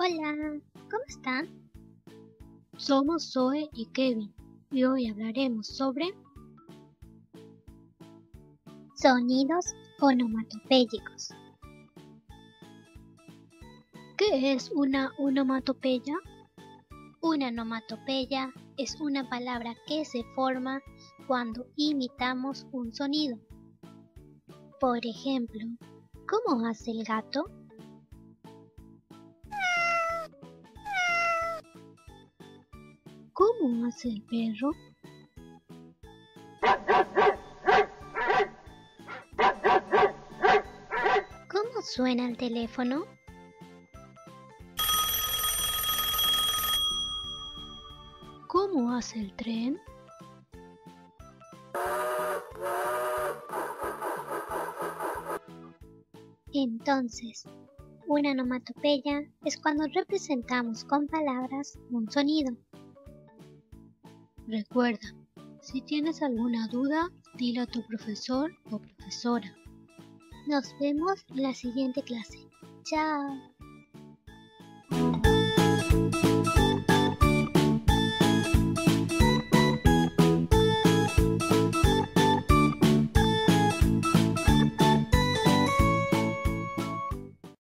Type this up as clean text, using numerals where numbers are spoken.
Hola, ¿cómo están? Somos Zoe y Kevin y hoy hablaremos sobre Sonidos onomatopéyicos. ¿qué es una onomatopeya? Una onomatopeya es una palabra que se forma cuando imitamos un sonido. Por ejemplo, ¿cómo hace el gato? ¿Cómo hace el perro? ¿Cómo suena el teléfono? ¿Cómo hace el tren? Entonces, una onomatopeya es cuando representamos con palabras un sonido. Recuerda, si tienes alguna duda, dile a tu profesor o profesora. Nos vemos en la siguiente clase. Chao.